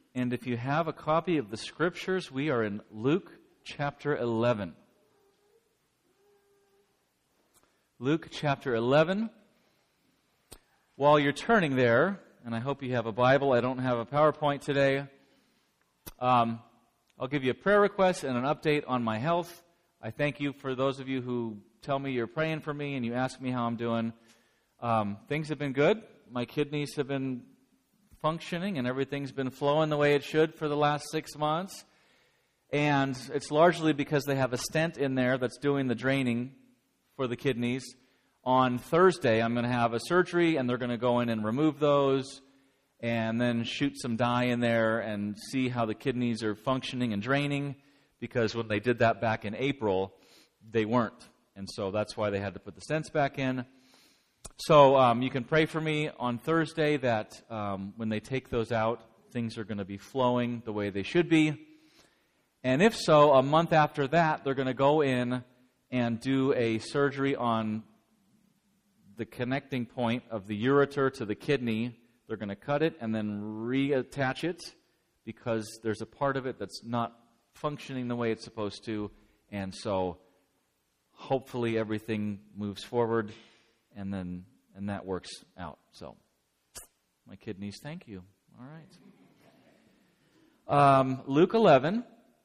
And if you have a copy of the Scriptures, we are in Luke chapter 11. Luke chapter 11. While you're turning there, and I hope you have a Bible, I don't have a PowerPoint today, I'll give you a prayer request and an update on my health. I thank you for those of you who tell me you're praying for me and you ask me how I'm doing. Things have been good. My kidneys have been functioning and everything's been flowing the way it should for the last 6 months. And it's largely because they have a stent in there that's doing the draining for the kidneys. On Thursday, I'm going to have a surgery, and they're going to go in and remove those and then shoot some dye in there and see how the kidneys are functioning and draining, because when they did that back in April, they weren't. And so that's why they had to put the stents back in. So you can pray for me on Thursday that when they take those out, things are going to be flowing the way they should be. And if so, a month after that, they're going to go in and do a surgery on the connecting point of the ureter to the kidney. They're going to cut it and then reattach it because there's a part of it that's not functioning the way it's supposed to. And so hopefully everything moves forward and that works out. So my kidneys, thank you. All right. Luke 11,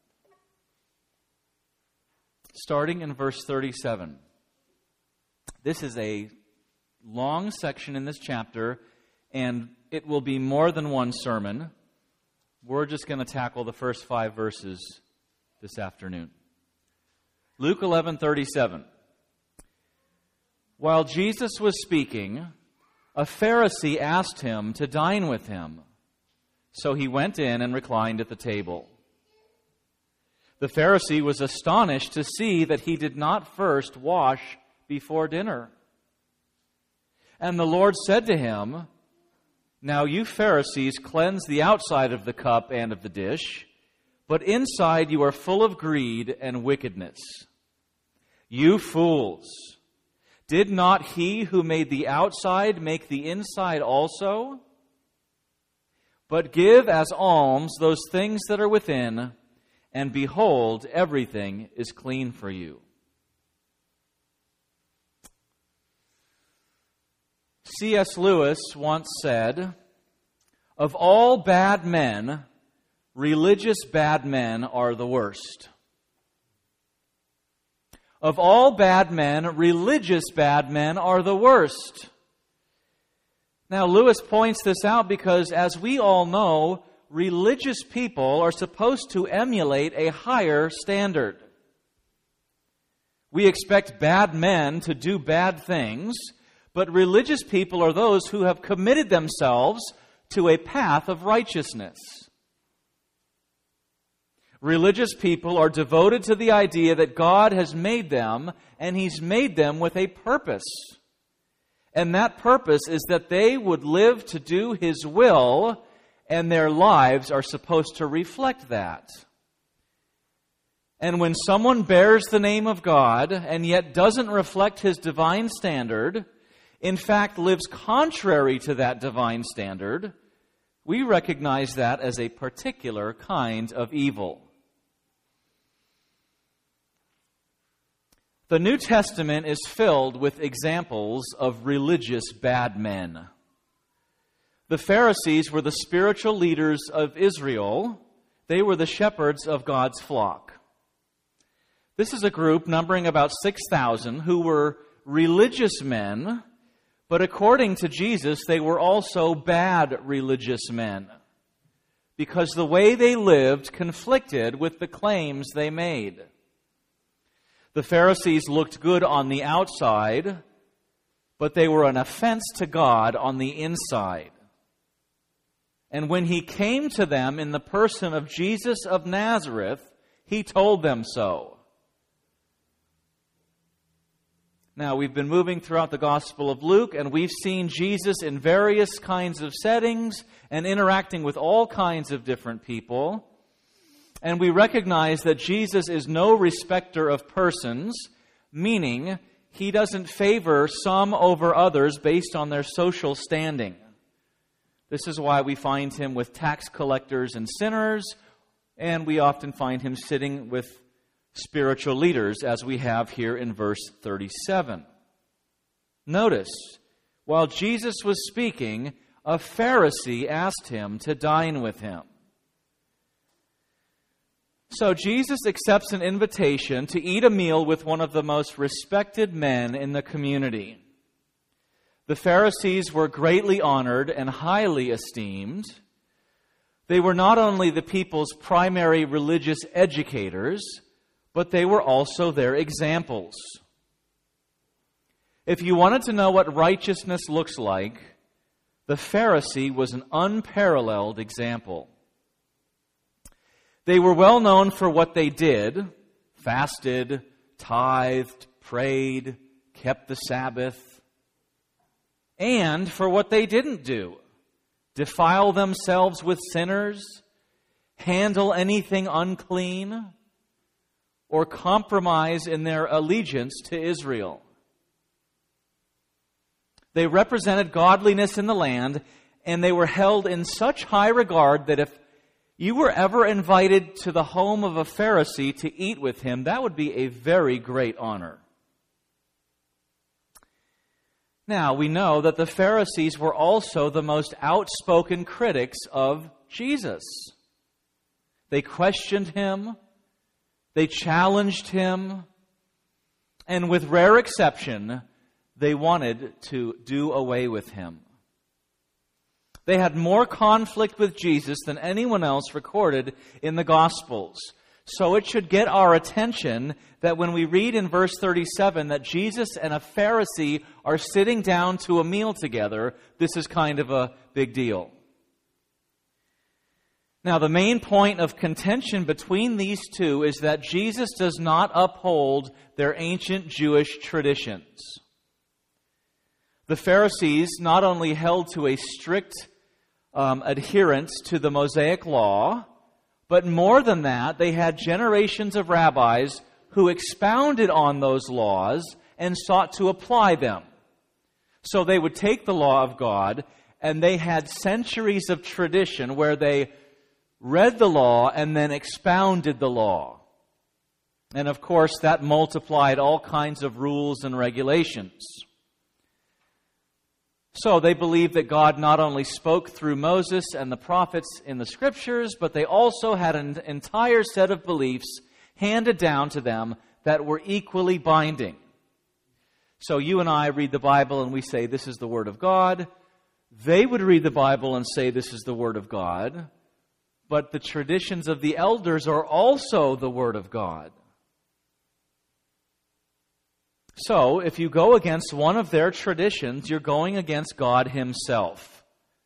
starting in verse 37. This is a long section in this chapter, and it will be more than one sermon. We're just going to tackle the first 5 verses this afternoon. Luke 11:37. While Jesus was speaking, a Pharisee asked him to dine with him. So he went in and reclined at the table. The Pharisee was astonished to see that he did not first wash before dinner. And the Lord said to him, "Now you Pharisees cleanse the outside of the cup and of the dish, but inside you are full of greed and wickedness. You fools! Did not he who made the outside make the inside also? But give as alms those things that are within, and behold, everything is clean for you." C.S. Lewis once said, "Of all bad men, religious bad men are the worst." Of all bad men, religious bad men are the worst. Now, Lewis points this out because, as we all know, religious people are supposed to emulate a higher standard. We expect bad men to do bad things, but religious people are those who have committed themselves to a path of righteousness. Religious people are devoted to the idea that God has made them, and He's made them with a purpose. And that purpose is that they would live to do His will, and their lives are supposed to reflect that. And when someone bears the name of God, and yet doesn't reflect His divine standard, in fact lives contrary to that divine standard, we recognize that as a particular kind of evil. The New Testament is filled with examples of religious bad men. The Pharisees were the spiritual leaders of Israel. They were the shepherds of God's flock. This is a group numbering about 6,000 who were religious men, but according to Jesus, they were also bad religious men, because the way they lived conflicted with the claims they made. The Pharisees looked good on the outside, but they were an offense to God on the inside. And when He came to them in the person of Jesus of Nazareth, He told them so. Now, we've been moving throughout the Gospel of Luke, and we've seen Jesus in various kinds of settings and interacting with all kinds of different people. And we recognize that Jesus is no respecter of persons, meaning He doesn't favor some over others based on their social standing. This is why we find him with tax collectors and sinners, and we often find him sitting with spiritual leaders, as we have here in verse 37. Notice, while Jesus was speaking, a Pharisee asked him to dine with him. So Jesus accepts an invitation to eat a meal with one of the most respected men in the community. The Pharisees were greatly honored and highly esteemed. They were not only the people's primary religious educators, but they were also their examples. If you wanted to know what righteousness looks like, the Pharisee was an unparalleled example. They were well known for what they did: fasted, tithed, prayed, kept the Sabbath, and for what they didn't do: defile themselves with sinners, handle anything unclean, or compromise in their allegiance to Israel. They represented godliness in the land, and they were held in such high regard that if you were ever invited to the home of a Pharisee to eat with him, that would be a very great honor. Now, we know that the Pharisees were also the most outspoken critics of Jesus. They questioned him, they challenged him, and with rare exception, they wanted to do away with him. They had more conflict with Jesus than anyone else recorded in the Gospels. So it should get our attention that when we read in verse 37 that Jesus and a Pharisee are sitting down to a meal together, this is kind of a big deal. Now, the main point of contention between these two is that Jesus does not uphold their ancient Jewish traditions. The Pharisees not only held to a strict adherence to the Mosaic law, but more than that, they had generations of rabbis who expounded on those laws and sought to apply them. So they would take the law of God, and they had centuries of tradition where they read the law and then expounded the law. And of course, that multiplied all kinds of rules and regulations. So they believed that God not only spoke through Moses and the prophets in the Scriptures, but they also had an entire set of beliefs handed down to them that were equally binding. So you and I read the Bible and we say, this is the Word of God. They would read the Bible and say, this is the Word of God. But the traditions of the elders are also the Word of God. So, if you go against one of their traditions, you're going against God Himself.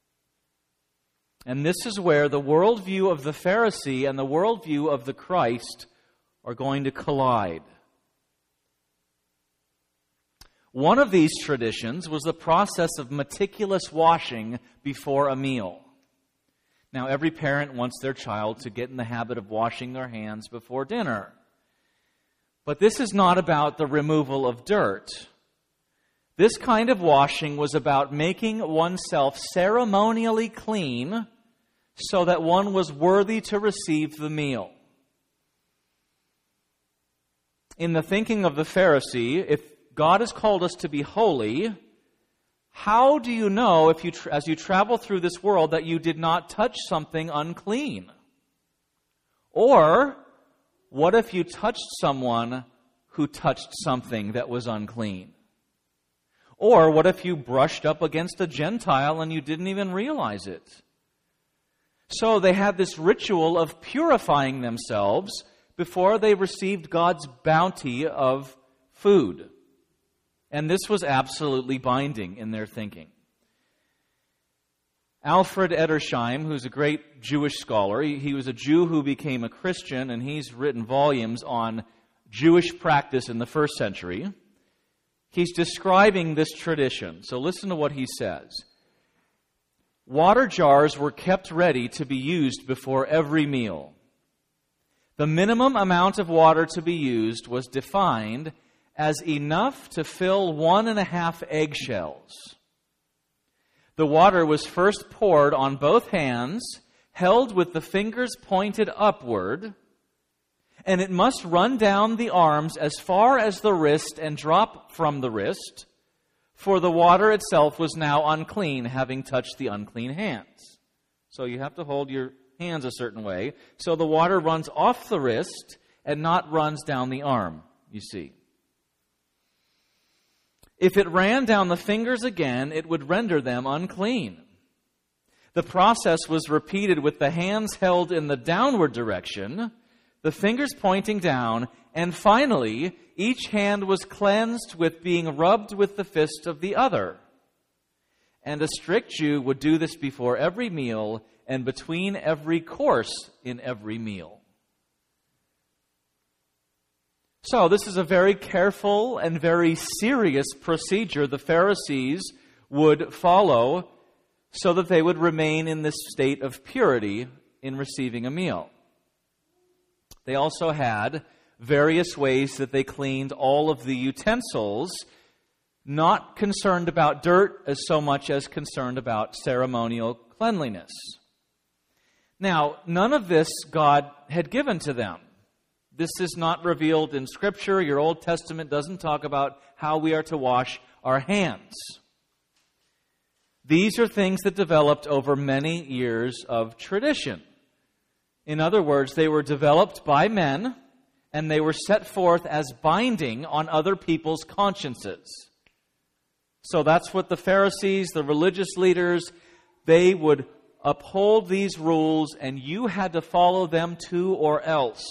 And this is where the worldview of the Pharisee and the worldview of the Christ are going to collide. One of these traditions was the process of meticulous washing before a meal. Now, every parent wants their child to get in the habit of washing their hands before dinner. But this is not about the removal of dirt. This kind of washing was about making oneself ceremonially clean so that one was worthy to receive the meal. In the thinking of the Pharisee, if God has called us to be holy, how do you know as you travel through this world that you did not touch something unclean? Or what if you touched someone who touched something that was unclean? Or what if you brushed up against a Gentile and you didn't even realize it? So they had this ritual of purifying themselves before they received God's bounty of food. And this was absolutely binding in their thinking. Alfred Edersheim, who's a great Jewish scholar, he was a Jew who became a Christian, and he's written volumes on Jewish practice in the first century. He's describing this tradition. So listen to what he says. Water jars were kept ready to be used before every meal. The minimum amount of water to be used was defined as enough to fill 1.5 eggshells. The water was first poured on both hands, held with the fingers pointed upward, and it must run down the arms as far as the wrist and drop from the wrist, for the water itself was now unclean, having touched the unclean hands. So you have to hold your hands a certain way, so the water runs off the wrist and not runs down the arm, you see. If it ran down the fingers again, it would render them unclean. The process was repeated with the hands held in the downward direction, the fingers pointing down, and finally, each hand was cleansed with being rubbed with the fist of the other. And a strict Jew would do this before every meal and between every course in every meal. So this is a very careful and very serious procedure the Pharisees would follow so that they would remain in this state of purity in receiving a meal. They also had various ways that they cleaned all of the utensils, not concerned about dirt as so much as concerned about ceremonial cleanliness. Now, none of this God had given to them. This is not revealed in Scripture. Your Old Testament doesn't talk about how we are to wash our hands. These are things that developed over many years of tradition. In other words, they were developed by men, and they were set forth as binding on other people's consciences. So that's what the Pharisees, the religious leaders, they would uphold these rules, and you had to follow them too or else.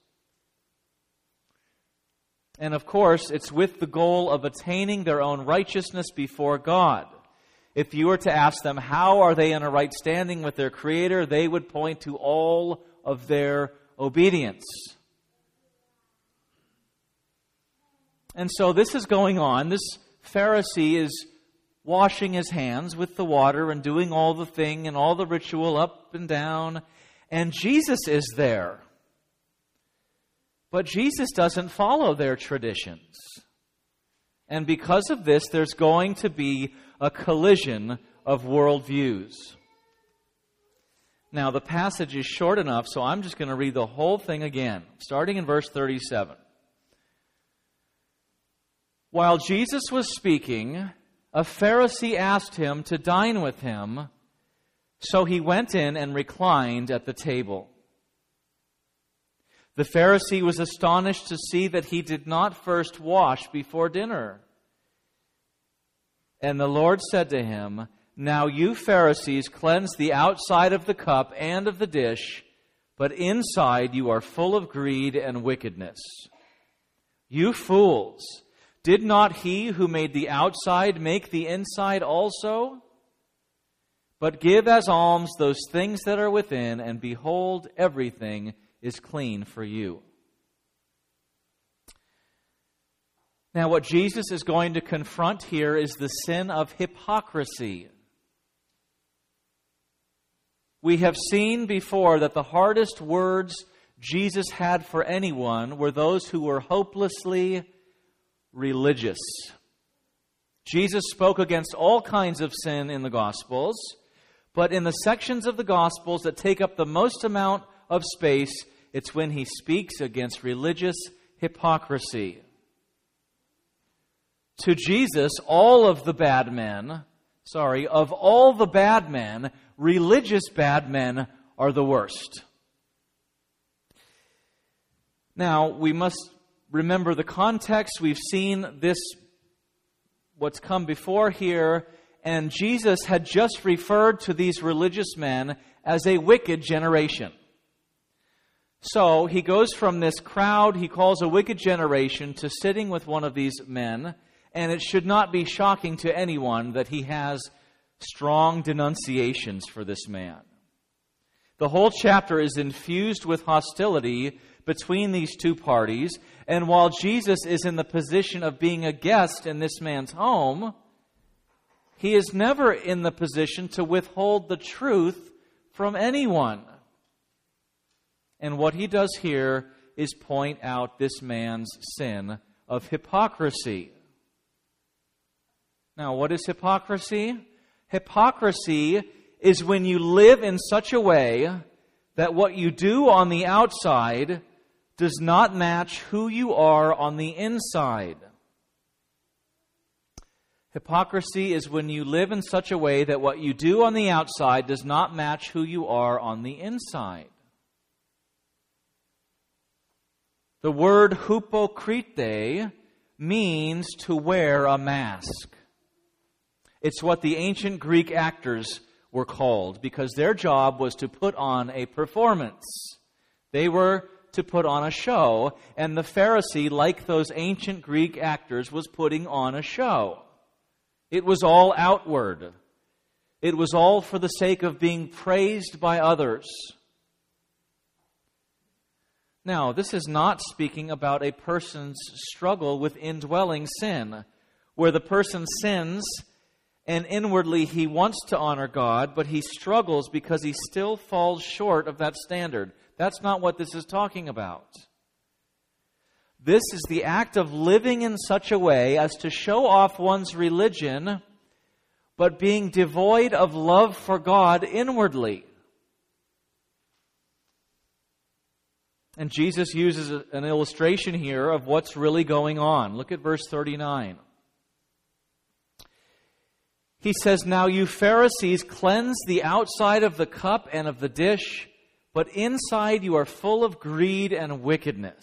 And of course, it's with the goal of attaining their own righteousness before God. If you were to ask them how are they in a right standing with their Creator, they would point to all of their obedience. And so this is going on. This Pharisee is washing his hands with the water and doing all the thing and all the ritual up and down. And Jesus is there. But Jesus doesn't follow their traditions. And because of this, there's going to be a collision of worldviews. Now, the passage is short enough, so I'm just going to read the whole thing again, starting in verse 37. While Jesus was speaking, a Pharisee asked him to dine with him, so he went in and reclined at the table. The Pharisee was astonished to see that he did not first wash before dinner. And the Lord said to him, "Now you Pharisees cleanse the outside of the cup and of the dish, but inside you are full of greed and wickedness. You fools! Did not he who made the outside make the inside also? But give as alms those things that are within, and behold, everything is clean for you." Now, what Jesus is going to confront here is the sin of hypocrisy. We have seen before that the hardest words Jesus had for anyone were those who were hopelessly religious. Jesus spoke against all kinds of sin in the Gospels, but in the sections of the Gospels that take up the most amount of space, it's when he speaks against religious hypocrisy. To Jesus, of all the bad men, religious bad men are the worst. Now, we must remember the context. We've seen this, what's come before here, and Jesus had just referred to these religious men as a wicked generation. So he goes from this crowd he calls a wicked generation to sitting with one of these men, and it should not be shocking to anyone that he has strong denunciations for this man. The whole chapter is infused with hostility between these two parties, and while Jesus is in the position of being a guest in this man's home, he is never in the position to withhold the truth from anyone. And what he does here is point out this man's sin of hypocrisy. Now, what is hypocrisy? Hypocrisy is when you live in such a way that what you do on the outside does not match who you are on the inside. Hypocrisy is when you live in such a way that what you do on the outside does not match who you are on the inside. The word hypokrite means to wear a mask. It's what the ancient Greek actors were called because their job was to put on a performance. They were to put on a show, and the Pharisee, like those ancient Greek actors, was putting on a show. It was all outward. It was all for the sake of being praised by others. Now, this is not speaking about a person's struggle with indwelling sin, where the person sins and inwardly he wants to honor God, but he struggles because he still falls short of that standard. That's not what this is talking about. This is the act of living in such a way as to show off one's religion, but being devoid of love for God inwardly. And Jesus uses an illustration here of what's really going on. Look at verse 39. He says, "Now you Pharisees cleanse the outside of the cup and of the dish, but inside you are full of greed and wickedness."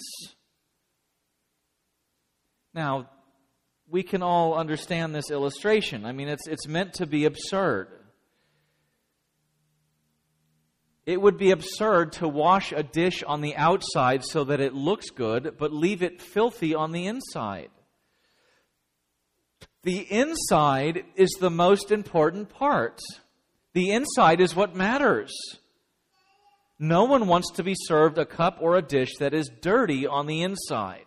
Now, we can all understand this illustration. I mean, it's meant to be absurd. It would be absurd to wash a dish on the outside so that it looks good, but leave it filthy on the inside. The inside is the most important part. The inside is what matters. No one wants to be served a cup or a dish that is dirty on the inside.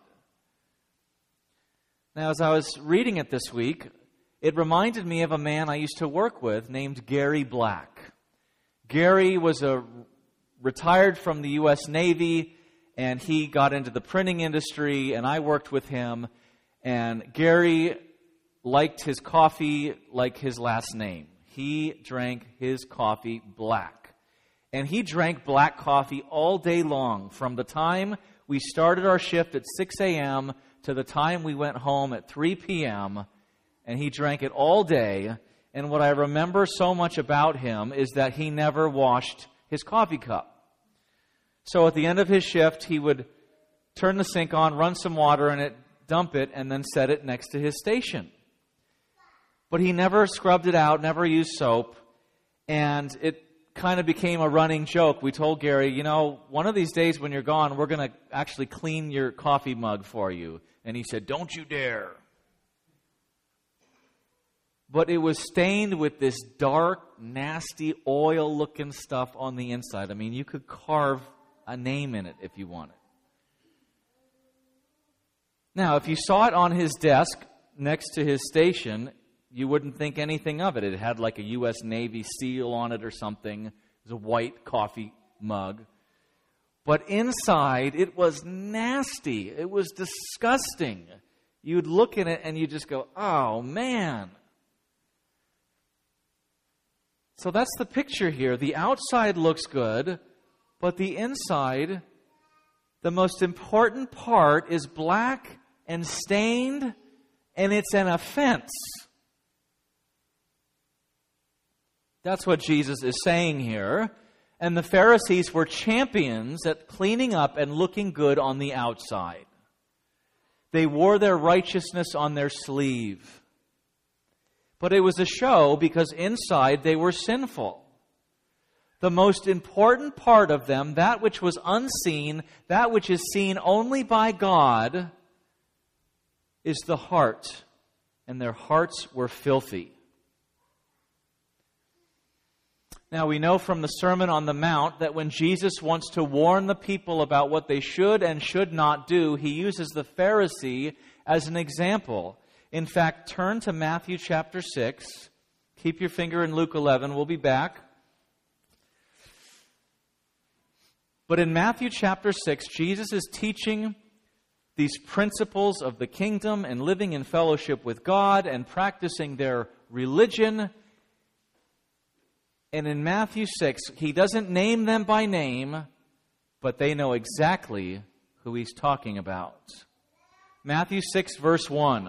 Now, as I was reading it this week, it reminded me of a man I used to work with named Gary Black. Gary was retired from the U.S. Navy, and he got into the printing industry, and I worked with him. And Gary liked his coffee like his last name. He drank his coffee black. And he drank black coffee all day long, from the time we started our shift at 6 a.m. to the time we went home at 3 p.m., and he drank it all day. And what I remember so much about him is that he never washed his coffee cup. So at the end of his shift, he would turn the sink on, run some water in it, dump it, and then set it next to his station. But he never scrubbed it out, never used soap, and it kind of became a running joke. We told Gary, you know, one of these days when you're gone, we're going to actually clean your coffee mug for you. And he said, "Don't you dare." But it was stained with this dark, nasty, oil-looking stuff on the inside. I mean, you could carve a name in it if you wanted. Now, if you saw it on his desk next to his station, you wouldn't think anything of it. It had like a U.S. Navy seal on it or something. It was a white coffee mug. But inside, it was nasty. It was disgusting. You'd look at it and you'd just go, oh, man. So that's the picture here. The outside looks good, but the inside, the most important part, is black and stained, and it's an offense. That's what Jesus is saying here. And the Pharisees were champions at cleaning up and looking good on the outside. They wore their righteousness on their sleeve. But it was a show because inside they were sinful. The most important part of them, that which was unseen, that which is seen only by God, is the heart. And their hearts were filthy. Now, we know from the Sermon on the Mount that when Jesus wants to warn the people about what they should and should not do, he uses the Pharisee as an example. In fact, turn to Matthew chapter 6. Keep your finger in Luke 11. We'll be back. But in Matthew chapter 6, Jesus is teaching these principles of the kingdom and living in fellowship with God and practicing their religion. And in Matthew 6, he doesn't name them by name, but they know exactly who he's talking about. Matthew 6, verse 1.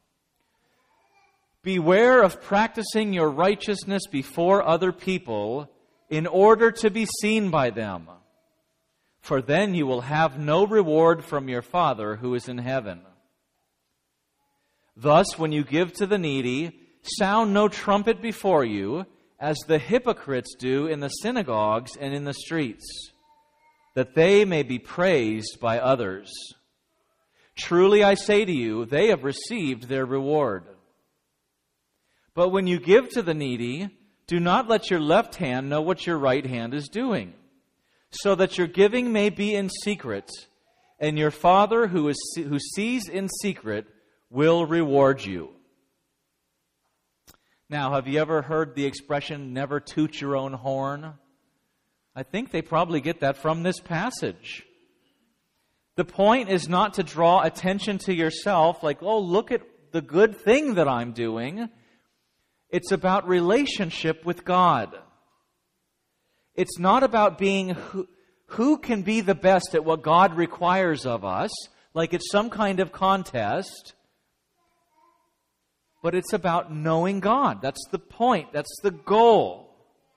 Beware of practicing your righteousness before other people in order to be seen by them, for then you will have no reward from your Father who is in heaven. Thus, when you give to the needy, sound no trumpet before you, as the hypocrites do in the synagogues and in the streets, that they may be praised by others. Truly I say to you, they have received their reward. But when you give to the needy, do not let your left hand know what your right hand is doing, so that your giving may be in secret, and your Father who sees in secret will reward you. Now, have you ever heard the expression, never toot your own horn? I think they probably get that from this passage. The point is not to draw attention to yourself, like, oh, look at the good thing that I'm doing. It's about relationship with God. It's not about being who can be the best at what God requires of us, like it's some kind of contest. But it's about knowing God. That's the point. That's the goal.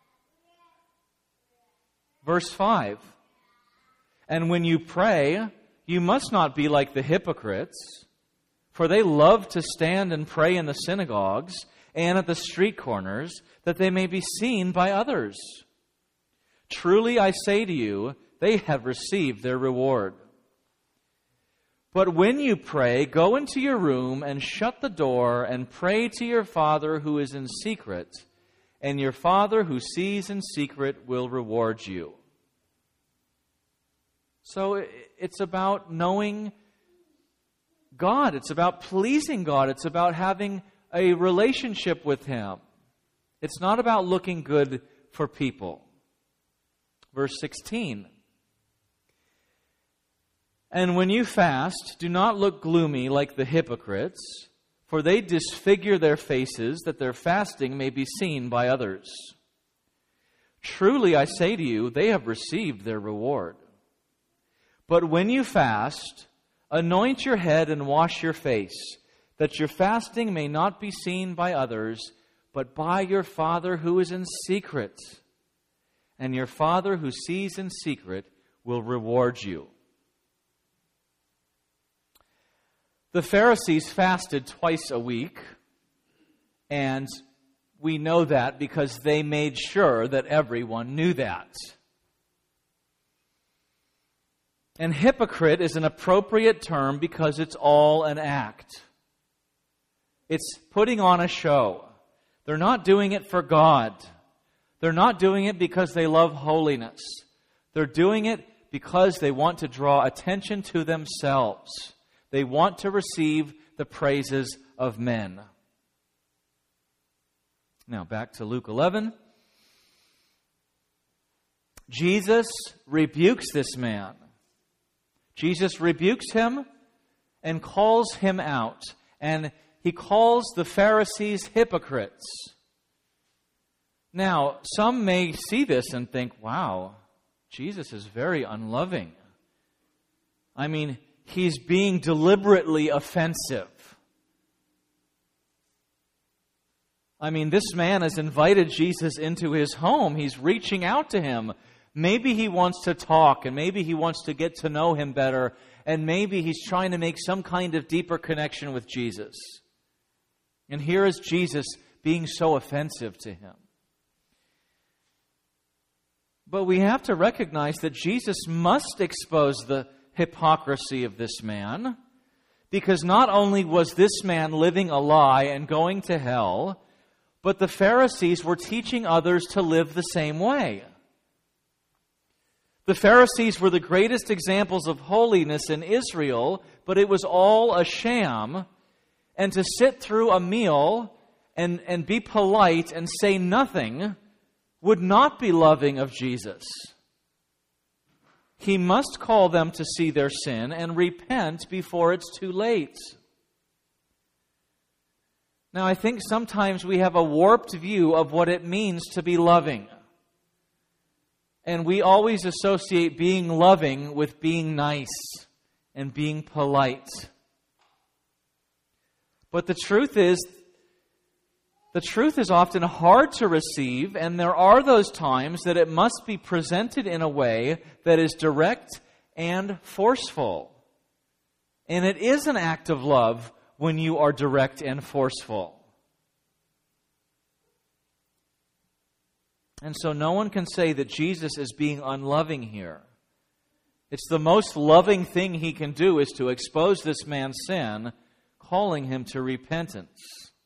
Verse 5. And when you pray, you must not be like the hypocrites, for they love to stand and pray in the synagogues and at the street corners, that they may be seen by others. Truly I say to you, they have received their reward. But when you pray, go into your room and shut the door and pray to your Father who is in secret, and your Father who sees in secret will reward you. So it's about knowing God. It's about pleasing God. It's about having a relationship with Him. It's not about looking good for people. Verse 16. And when you fast, do not look gloomy like the hypocrites, for they disfigure their faces, that their fasting may be seen by others. Truly I say to you, they have received their reward. But when you fast, anoint your head and wash your face, that your fasting may not be seen by others, but by your Father who is in secret. And your Father who sees in secret will reward you. The Pharisees fasted twice a week, and we know that because they made sure that everyone knew that. And hypocrite is an appropriate term because it's all an act. It's putting on a show. They're not doing it for God. They're not doing it because they love holiness. They're doing it because they want to draw attention to themselves. They want to receive the praises of men. Now back to Luke 11. Jesus rebukes this man. Jesus rebukes him and calls him out. And he calls the Pharisees hypocrites. Now, some may see this and think, wow, Jesus is very unloving. I mean, he's being deliberately offensive. I mean, this man has invited Jesus into his home. He's reaching out to him. Maybe he wants to talk, and maybe he wants to get to know him better, and maybe he's trying to make some kind of deeper connection with Jesus. And here is Jesus being so offensive to him. But we have to recognize that Jesus must expose the hypocrisy of this man, because not only was this man living a lie and going to hell, but the Pharisees were teaching others to live the same way. The Pharisees were the greatest examples of holiness in Israel, but it was all a sham. And to sit through a meal and be polite and say nothing would not be loving of Jesus. He must call them to see their sin and repent before it's too late. Now, I think sometimes we have a warped view of what it means to be loving. And we always associate being loving with being nice and being polite. But the truth is often hard to receive, and there are those times that it must be presented in a way that is direct and forceful. And it is an act of love when you are direct and forceful. And so no one can say that Jesus is being unloving here. It's the most loving thing he can do is to expose this man's sin, calling him to repentance.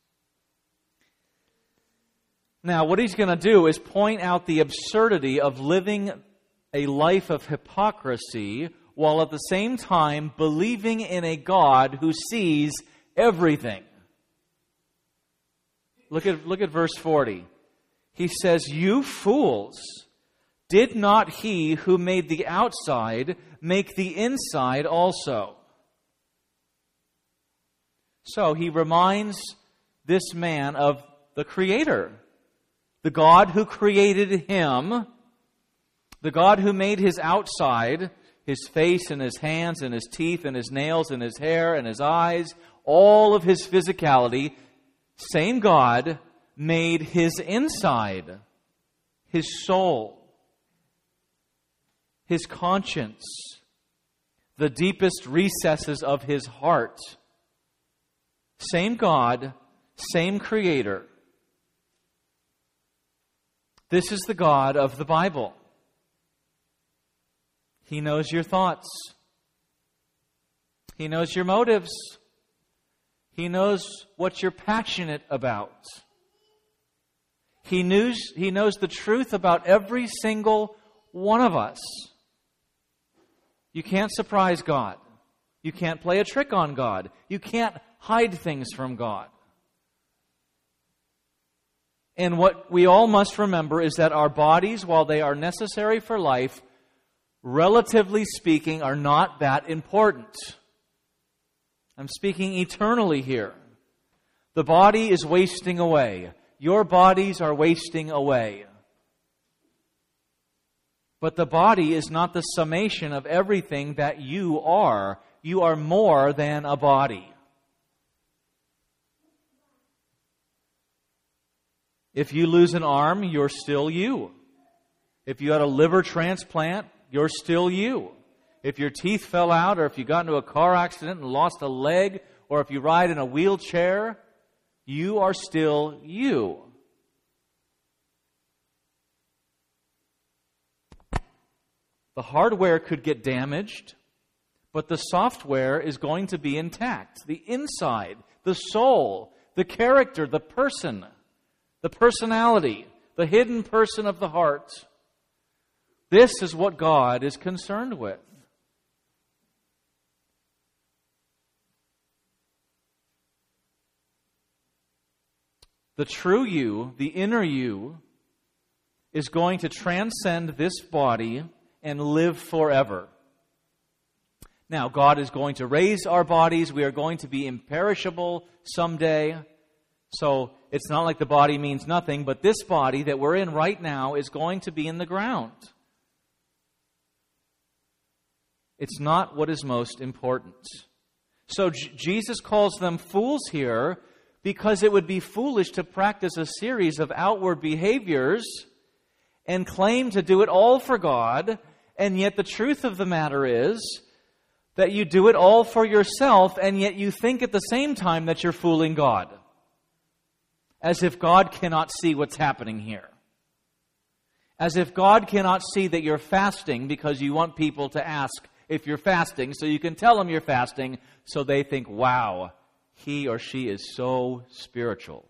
Now, what he's going to do is point out the absurdity of living a life of hypocrisy while at the same time believing in a God who sees everything. Look at verse 40. He says, "You fools, did not he who made the outside make the inside also?" So he reminds this man of the Creator, the God who created him, the God who made his outside, his face and his hands and his teeth and his nails and his hair and his eyes, all of his physicality. Same God made his inside, his soul, his conscience, the deepest recesses of his heart. Same God, same Creator. This is the God of the Bible. He knows your thoughts. He knows your motives. He knows what you're passionate about. He knows the truth about every single one of us. You can't surprise God. You can't play a trick on God. You can't hide things from God. And what we all must remember is that our bodies, while they are necessary for life, relatively speaking, are not that important. I'm speaking eternally here. The body is wasting away. Your bodies are wasting away. But the body is not the summation of everything that you are. You are more than a body. If you lose an arm, you're still you. If you had a liver transplant, you're still you. If your teeth fell out, or if you got into a car accident and lost a leg, or if you ride in a wheelchair, you are still you. The hardware could get damaged, but the software is going to be intact. The inside, the soul, the character, the person, the personality, the hidden person of the heart. This is what God is concerned with. The true you, the inner you, is going to transcend this body and live forever. Now, God is going to raise our bodies. We are going to be imperishable someday. So it's not like the body means nothing, but this body that we're in right now is going to be in the ground. It's not what is most important. So Jesus calls them fools here because it would be foolish to practice a series of outward behaviors and claim to do it all for God, and yet the truth of the matter is that you do it all for yourself, and yet you think at the same time that you're fooling God. As if God cannot see what's happening here. As if God cannot see that you're fasting because you want people to ask if you're fasting, so you can tell them you're fasting, so they think, wow, he or she is so spiritual.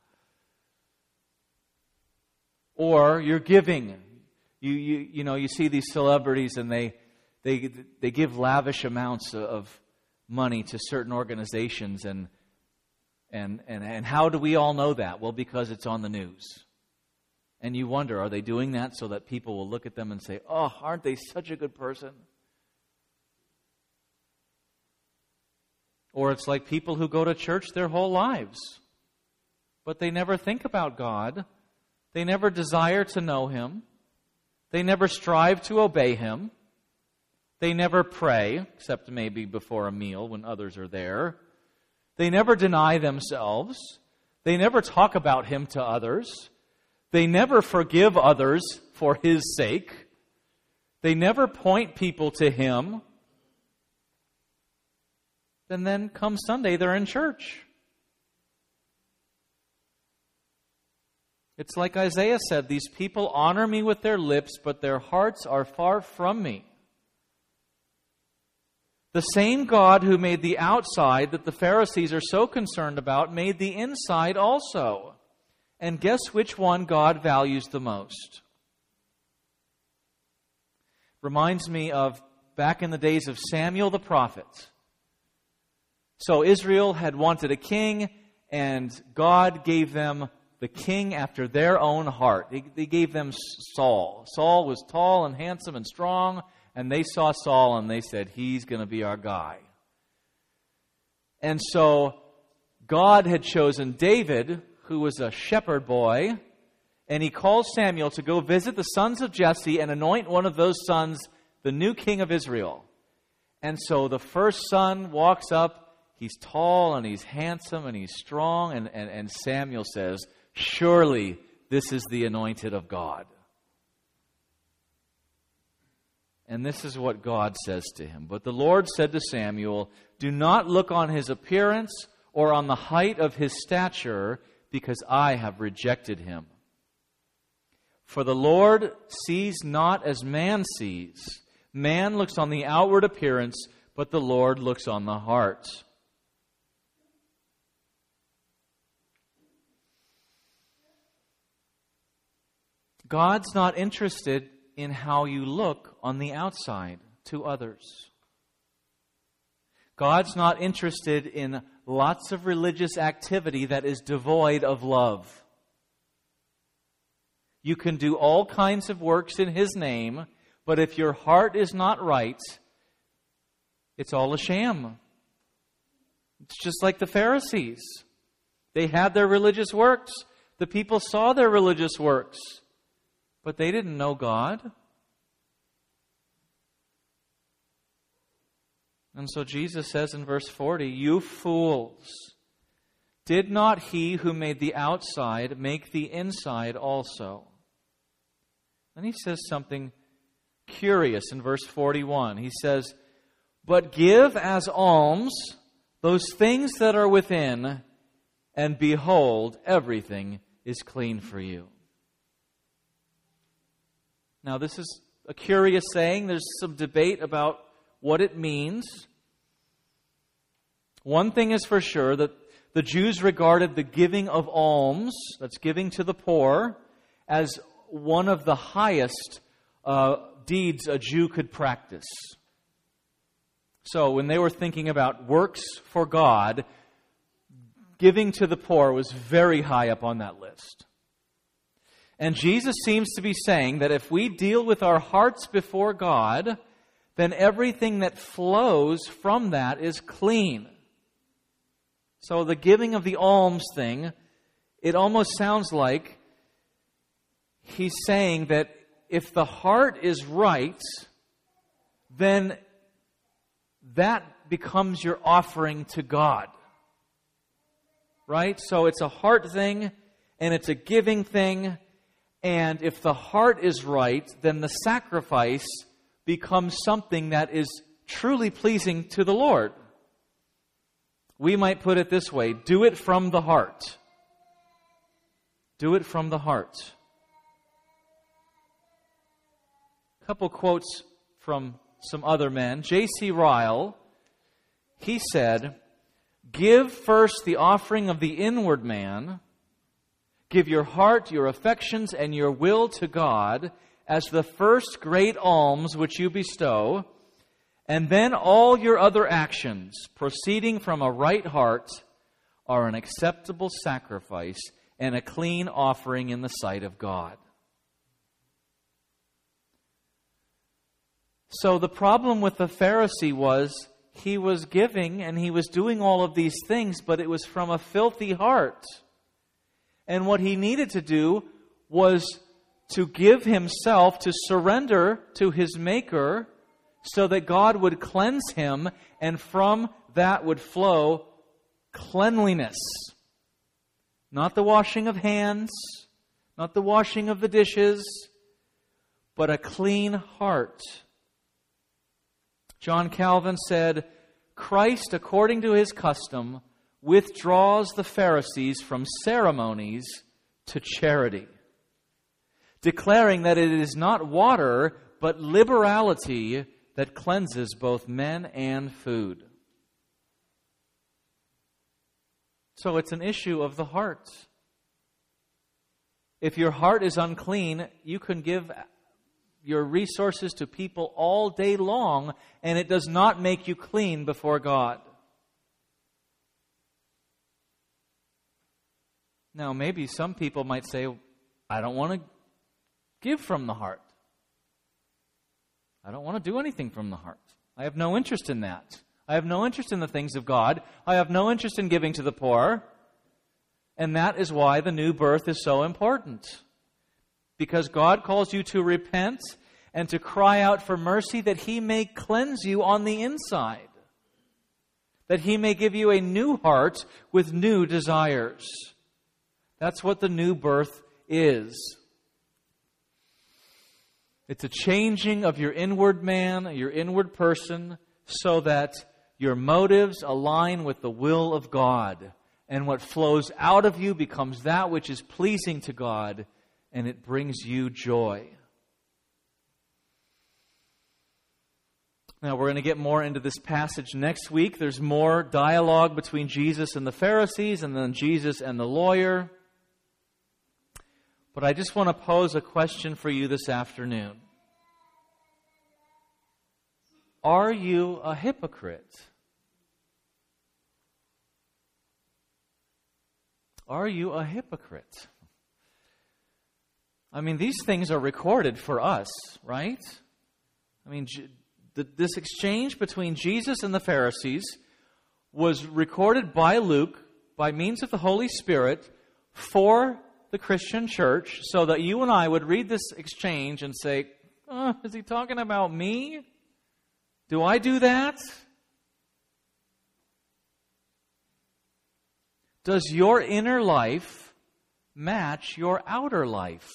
Or you're giving. You see these celebrities and they give lavish amounts of money to certain organizations, and how do we all know that? Well, because it's on the news. And you wonder, are they doing that so that people will look at them and say, oh, aren't they such a good person? Or it's like people who go to church their whole lives, but they never think about God. They never desire to know Him. They never strive to obey Him. They never pray, except maybe before a meal when others are there. They never deny themselves. They never talk about Him to others. They never forgive others for His sake. They never point people to Him. And then come Sunday, they're in church. It's like Isaiah said, these people honor me with their lips, but their hearts are far from me. The same God who made the outside that the Pharisees are so concerned about made the inside also. And guess which one God values the most? Reminds me of back in the days of Samuel the prophet. So Israel had wanted a king, and God gave them the king after their own heart. He gave them Saul. Saul was tall and handsome and strong, and they saw Saul and they said, he's going to be our guy. And so God had chosen David, who was a shepherd boy, and He called Samuel to go visit the sons of Jesse and anoint one of those sons the new king of Israel. And so the first son walks up, he's tall and he's handsome and he's strong, and Samuel says, surely this is the anointed of God. And this is what God says to him. But the Lord said to Samuel, do not look on his appearance or on the height of his stature, because I have rejected him. For the Lord sees not as man sees. Man looks on the outward appearance, but the Lord looks on the heart. God's not interested in how you look on the outside to others. God's not interested in lots of religious activity that is devoid of love. You can do all kinds of works in His name, but if your heart is not right, it's all a sham. It's just like the Pharisees. They had their religious works. The people saw their religious works, but they didn't know God. And so Jesus says in verse 40, you fools, did not He who made the outside make the inside also? Then He says something curious in verse 41. He says, but give as alms those things that are within, and behold, everything is clean for you. Now, this is a curious saying. There's some debate about what it means. One thing is for sure, that the Jews regarded the giving of alms, that's giving to the poor, as one of the highest deeds a Jew could practice. So when they were thinking about works for God, giving to the poor was very high up on that list. And Jesus seems to be saying that if we deal with our hearts before God, then everything that flows from that is clean. So the giving of the alms thing, it almost sounds like He's saying that if the heart is right, then that becomes your offering to God. Right? So it's a heart thing, and it's a giving thing. And if the heart is right, then the sacrifice becomes something that is truly pleasing to the Lord. We might put it this way, do it from the heart. Do it from the heart. A couple quotes from some other men. J.C. Ryle, he said, give first the offering of the inward man. Give your heart, your affections, and your will to God as the first great alms which you bestow, and then all your other actions, proceeding from a right heart, are an acceptable sacrifice and a clean offering in the sight of God. So the problem with the Pharisee was he was giving and he was doing all of these things, but it was from a filthy heart. And what he needed to do was to give himself, to surrender to his Maker, so that God would cleanse him, and from that would flow cleanliness. Not the washing of hands, not the washing of the dishes, but a clean heart. John Calvin said, Christ, according to his custom, withdraws the Pharisees from ceremonies to charity, declaring that it is not water, but liberality that cleanses both men and food. So it's an issue of the heart. If your heart is unclean, you can give your resources to people all day long, and it does not make you clean before God. Now, maybe some people might say, I don't want to give from the heart. I don't want to do anything from the heart. I have no interest in that. I have no interest in the things of God. I have no interest in giving to the poor. And that is why the new birth is so important. Because God calls you to repent and to cry out for mercy that He may cleanse you on the inside. That He may give you a new heart with new desires. That's what the new birth is. It's a changing of your inward man, your inward person, so that your motives align with the will of God. And what flows out of you becomes that which is pleasing to God, and it brings you joy. Now, we're going to get more into this passage next week. There's more dialogue between Jesus and the Pharisees, and then Jesus and the lawyer. But I just want to pose a question for you this afternoon. Are you a hypocrite? Are you a hypocrite? I mean, these things are recorded for us, right? I mean, this exchange between Jesus and the Pharisees was recorded by Luke by means of the Holy Spirit for the Christian church, so that you and I would read this exchange and say, is he talking about me? Do I do that? Does your inner life match your outer life?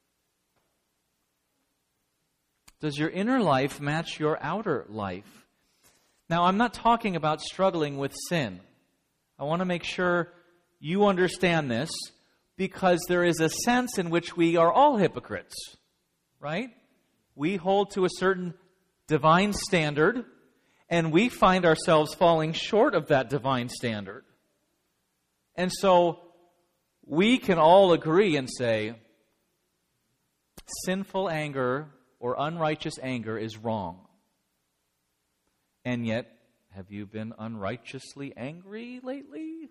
Does your inner life match your outer life? Now, I'm not talking about struggling with sin. I want to make sure you understand this, because there is a sense in which we are all hypocrites, right? We hold to a certain divine standard, and we find ourselves falling short of that divine standard. And so we can all agree and say, sinful anger or unrighteous anger is wrong. And yet, have you been unrighteously angry lately?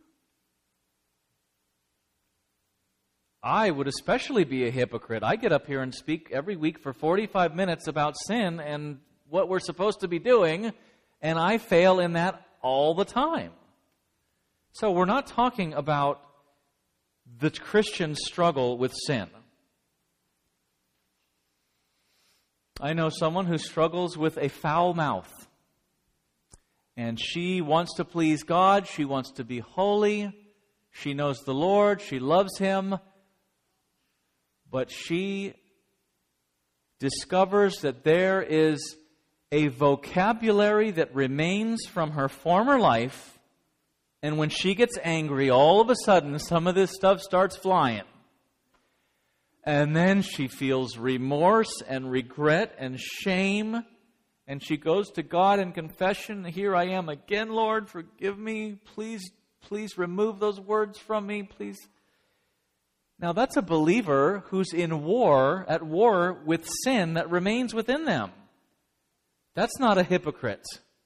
I would especially be a hypocrite. I get up here and speak every week for 45 minutes about sin and what we're supposed to be doing, and I fail in that all the time. So we're not talking about the Christian struggle with sin. I know someone who struggles with a foul mouth. And she wants to please God. She wants to be holy. She knows the Lord. She loves Him. But she discovers that there is a vocabulary that remains from her former life. And when she gets angry, all of a sudden, some of this stuff starts flying. And then she feels remorse and regret and shame. And she goes to God in confession. Here I am again, Lord, forgive me. Please remove those words from me, please. Now that's a believer who's at war with sin that remains within them. That's not a hypocrite.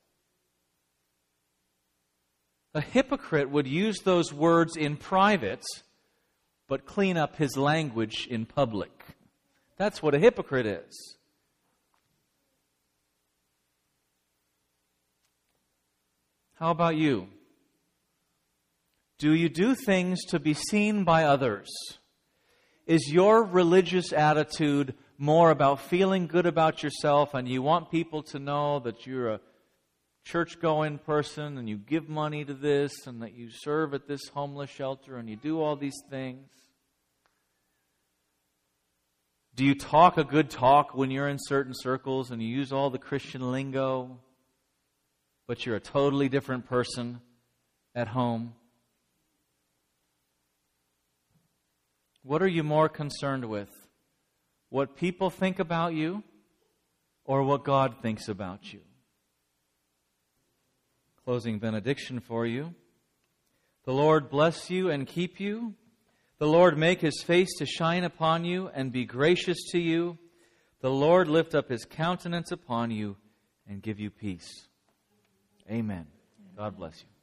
A hypocrite would use those words in private, but clean up his language in public. That's what a hypocrite is. How about you? Do you do things to be seen by others? Is your religious attitude more about feeling good about yourself and you want people to know that you're a church-going person and you give money to this and that you serve at this homeless shelter and you do all these things? Do you talk a good talk when you're in certain circles and you use all the Christian lingo, but you're a totally different person at home? What are you more concerned with? What people think about you or what God thinks about you? Closing benediction for you. The Lord bless you and keep you. The Lord make His face to shine upon you and be gracious to you. The Lord lift up His countenance upon you and give you peace. Amen. God bless you.